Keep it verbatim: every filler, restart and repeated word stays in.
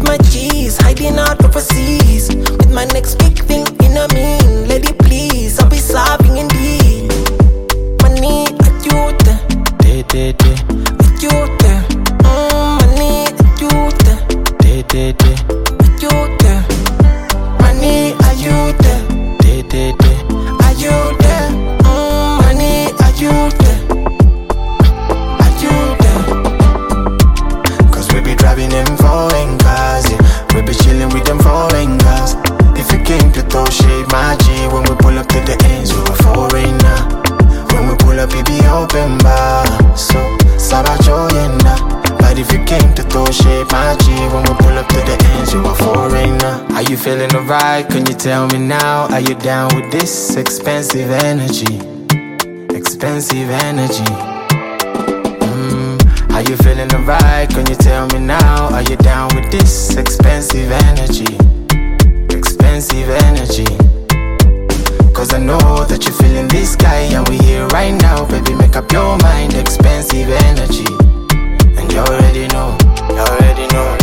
my G's, hiding out overseas. With my next big thing in a mean. Lady please, I'll be serving indeed. Money, are you there? Day, day, day. Are you there? Mm, money, are you there? Day, day, day. Are you there? Money, are you there? Day, day, day. Are you there? Mm, money, are you there? Are you there? Cause we be driving them foreign cars, yeah. We be chilling with them foreign cars. If you came to throw shade, my G, when we pull up to the ends, we a foreigner. When we pull up, it be open bar. So, Sabacho yenda. But if you came to throw shade, my G, when we pull up to the ends, you a foreigner. Are you feeling alright? Can you tell me now? Are you down with this expensive energy? Expensive energy. Mm. Are you feeling alright? Can you tell me now? Are you down with this expensive energy? Expensive energy. Cause I know that you're feeling this guy, and we here right now. Baby, make up your mind. Expensive energy. And you already know, you already know.